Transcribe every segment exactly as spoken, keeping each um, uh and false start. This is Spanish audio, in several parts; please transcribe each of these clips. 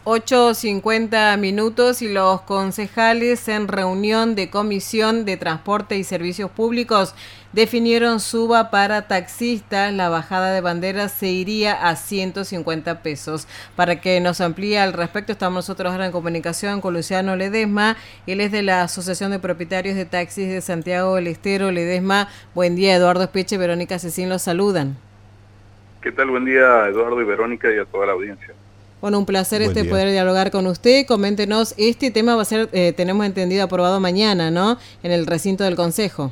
ocho cincuenta minutos y los concejales en reunión de Comisión de Transporte y Servicios Públicos definieron suba para taxistas. La bajada de banderas se iría a ciento cincuenta pesos. Para que nos amplíe al respecto, estamos nosotros ahora en comunicación con Luciano Ledesma. Él es de la Asociación de Propietarios de Taxis de Santiago del Estero. Ledesma, buen día. Eduardo Espeche y Verónica Cecín los saludan. ¿Qué tal? Buen día, Eduardo y Verónica, y a toda la audiencia. Bueno, un placer Buen este día. Poder dialogar con usted. Coméntenos, este tema va a ser, eh, tenemos entendido, aprobado mañana, ¿no? En el recinto del Consejo.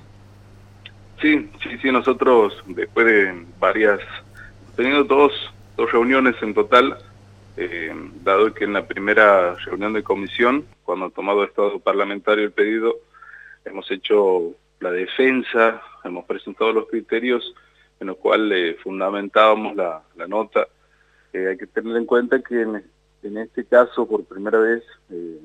Sí, sí, sí, nosotros, después de varias, teniendo dos, dos reuniones en total, eh, dado que en la primera reunión de comisión, cuando ha tomado estado parlamentario el pedido, hemos hecho la defensa, hemos presentado los criterios en los cuales eh, fundamentábamos la, la nota. Eh, hay que tener en cuenta que en, en este caso, por primera vez, eh,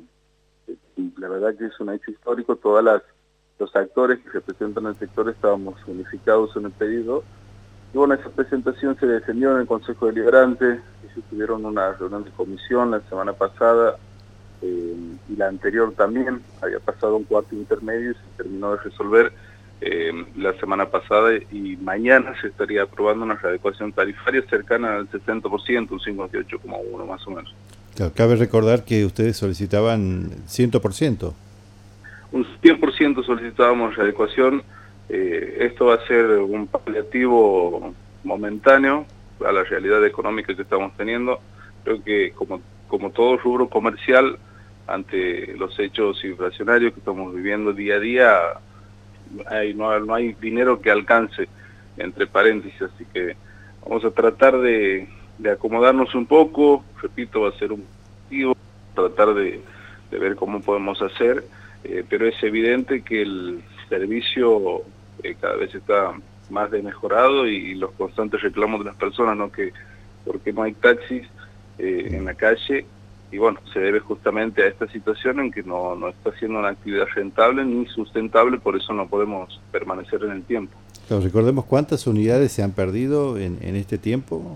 la verdad que es un hecho histórico, todas las los actores que representan el sector estábamos unificados en el pedido. Y bueno, esa presentación se defendió en el Consejo Deliberante, ellos tuvieron una reunión de comisión la semana pasada, eh, y la anterior también, había pasado un cuarto intermedio y se terminó de resolver eh, la semana pasada, y mañana se estaría aprobando una readecuación tarifaria cercana al sesenta por ciento, un cincuenta y ocho coma uno más o menos. Claro, cabe recordar que ustedes solicitaban cien por ciento. Un cien por ciento solicitábamos readecuación. Eh, esto va a ser un paliativo momentáneo a la realidad económica que estamos teniendo. Creo que como, como todo rubro comercial, ante los hechos inflacionarios que estamos viviendo día a día, hay, no, no hay dinero que alcance, entre paréntesis, así que vamos a tratar de, de acomodarnos un poco. Repito, va a ser un paliativo, tratar de, de ver cómo podemos hacer. Eh, pero es evidente que el servicio eh, cada vez está más desmejorado, y, y los constantes reclamos de las personas, ¿no? Que porque no hay taxis eh, en la calle, y bueno, se debe justamente a esta situación en que no, no está siendo una actividad rentable ni sustentable, por eso no podemos permanecer en el tiempo. Claro, recordemos cuántas unidades se han perdido en, en este tiempo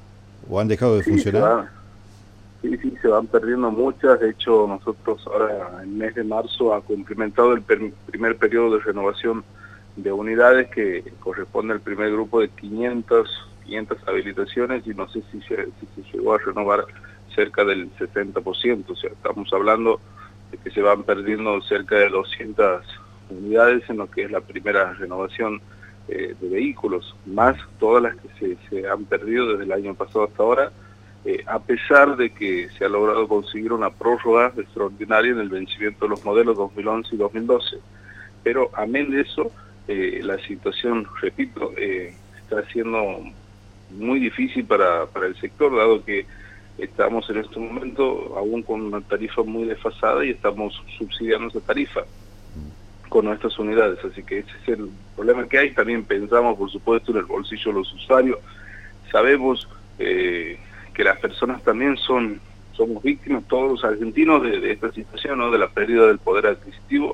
o han dejado de sí, funcionar. Sí, sí, se van perdiendo muchas. De hecho, nosotros ahora, en el mes de marzo, ha cumplimentado el per primer periodo de renovación de unidades, que corresponde al primer grupo de quinientas, quinientas habilitaciones, y no sé si se, si se llegó a renovar cerca del sesenta por ciento. O sea, estamos hablando de que se van perdiendo cerca de doscientas unidades en lo que es la primera renovación eh, de vehículos, más todas las que se, se han perdido desde el año pasado hasta ahora. Eh, a pesar de que se ha logrado conseguir una prórroga extraordinaria en el vencimiento de los modelos dos mil once y dos mil doce. Pero amén de eso, eh, la situación, repito, eh, está siendo muy difícil para, para el sector, dado que estamos en este momento aún con una tarifa muy desfasada y estamos subsidiando esa tarifa con nuestras unidades. Así que ese es el problema que hay. También pensamos, por supuesto, en el bolsillo de los usuarios. Sabemos eh, que las personas también son somos víctimas, todos los argentinos, de, de esta situación, ¿no? De la pérdida del poder adquisitivo.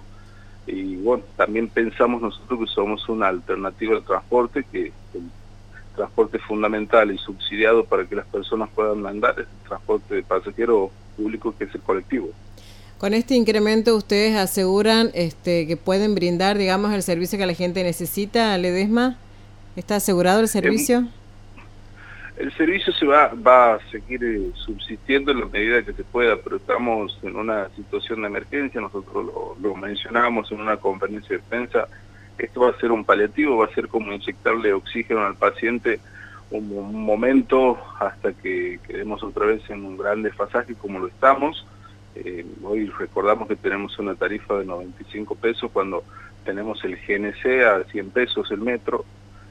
Y bueno, también pensamos nosotros que somos una alternativa al transporte, que el transporte fundamental y subsidiado para que las personas puedan andar es el transporte de pasajeros público, que es el colectivo. Con este incremento, ¿ustedes aseguran este, que pueden brindar, digamos, el servicio que la gente necesita, Ledesma? ¿Está asegurado el servicio? Eh, El servicio se va, va a seguir eh, subsistiendo en la medida que se pueda, pero estamos en una situación de emergencia. Nosotros lo, lo mencionábamos en una conferencia de prensa. Esto va a ser un paliativo, va a ser como inyectarle oxígeno al paciente un, un momento hasta que quedemos otra vez en un gran desfasaje como lo estamos. Eh, hoy recordamos que tenemos una tarifa de noventa y cinco pesos cuando tenemos el G N C a cien pesos el metro.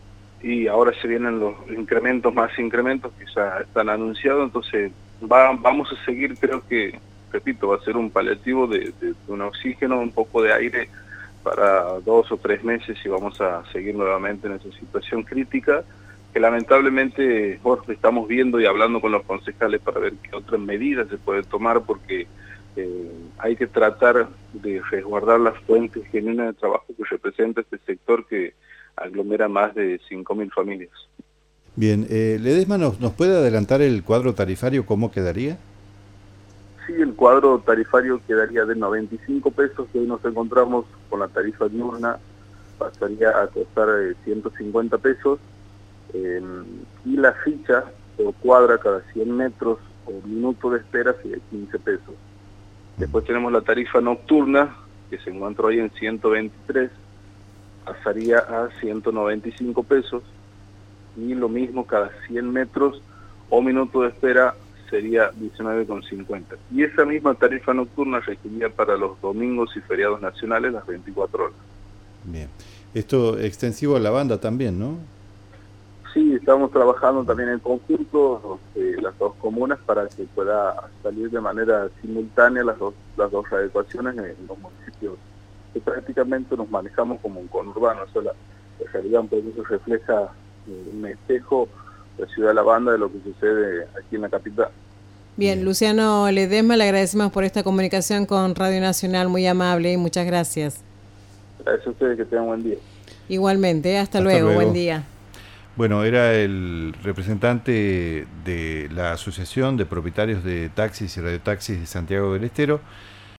Y ahora se vienen los incrementos, más incrementos que ya están anunciados, entonces va, vamos a seguir, creo que, repito, va a ser un paliativo de, de, de un oxígeno, un poco de aire para dos o tres meses, y vamos a seguir nuevamente en esa situación crítica, que lamentablemente bueno, estamos viendo y hablando con los concejales para ver qué otras medidas se pueden tomar, porque eh, hay que tratar de resguardar las fuentes genuinas de trabajo que representa este sector, que aglomera más de cinco mil familias. Bien, eh, Ledesma, ¿nos, ¿nos puede adelantar el cuadro tarifario cómo quedaría? sí, el cuadro tarifario quedaría de noventa y cinco pesos, que hoy nos encontramos con la tarifa diurna, pasaría a costar eh, ciento cincuenta pesos, eh, y la ficha por cuadra cada cien metros o minuto de espera sería quince pesos. Después tenemos la tarifa nocturna, que se encuentra hoy en ciento veintitrés, pasaría a ciento noventa y cinco pesos, y lo mismo cada cien metros o minuto de espera sería diecinueve con cincuenta. Y esa misma tarifa nocturna regiría para los domingos y feriados nacionales las veinticuatro horas. Bien. Esto extensivo a la banda también, ¿no? Sí, estamos trabajando también en conjunto, eh, las dos comunas, para que pueda salir de manera simultánea las dos, las dos adecuaciones en los municipios que prácticamente nos manejamos como un conurbano. O sea, la, la realidad un poco se refleja eh, un espejo de Ciudad de la Banda de lo que sucede aquí en la capital. Bien, Luciano Ledesma, le agradecemos por esta comunicación con Radio Nacional, muy amable y muchas gracias. Gracias a ustedes, que tengan buen día. Igualmente, hasta, hasta luego, luego, buen día. Bueno, era el representante de la Asociación de Propietarios de Taxis y Radiotaxis de Santiago del Estero,